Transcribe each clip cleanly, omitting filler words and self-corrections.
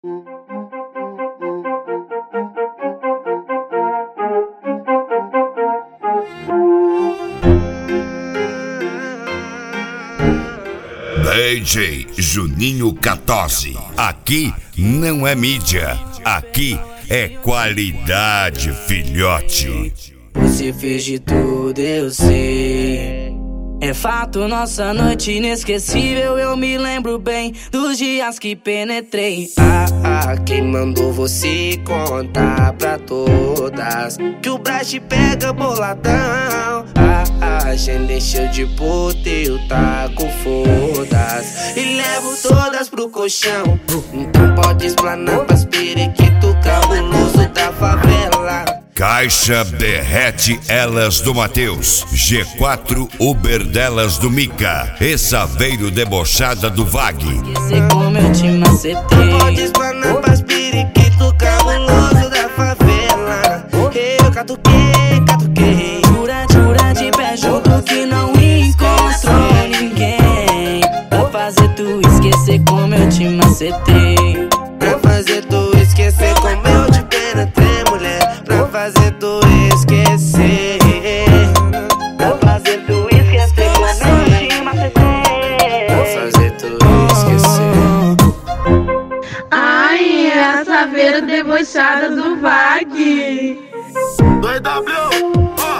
DJ Juninho 14. Aqui não é mídia, aqui é qualidade, filhote. Você fez de tudo, eu sei. É fato, nossa noite inesquecível. Eu me lembro bem dos dias que penetrei. Quem mandou você contar pra todas que o Brás te pega boladão? Gente encheu de puta e eu taco fodas e levo todas pro colchão. Então pode explanar pras periquito cabuloso da favela. Caixa derrete elas do Matheus, G4 Uber delas do Mica, e Saveiro debochada do Vag. Esquecer como eu te macetei. Pode explanar pras periquito cabuloso da favela. Eu catuquei. Jura de pé junto que não encontrou ninguém pra fazer tu esquecer como eu te macetei. Pra fazer tu esquecer como eu te penetrei, mulher. Pra fazer tu esquecer. Pra fazer tu esquecer como eu te macetei. Pra fazer tu esquecer. Ai, é a Saveira debochada do Vag. 2W.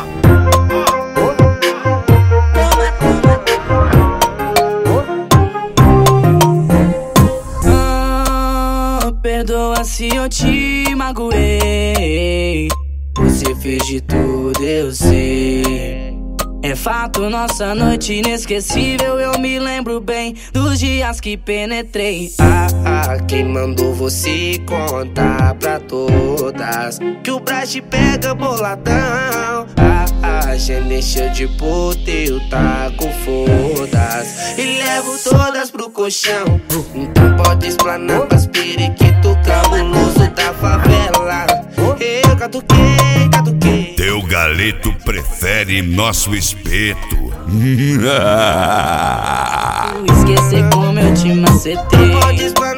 Perdoa se eu te magoei. Você fez de tudo, eu sei. É fato, nossa noite inesquecível. Eu me lembro bem dos dias que penetrei. Quem mandou você contar pra todas que o Brás te pega boladão? Gente encheu de puta e eu taco fodas e levo todas pro colchão. Então pode explanar pras periquito cabuloso da favela. Eu catuquei. Teu galeto prefere nosso espeto. Esquecer como eu te macetei. Pode explanar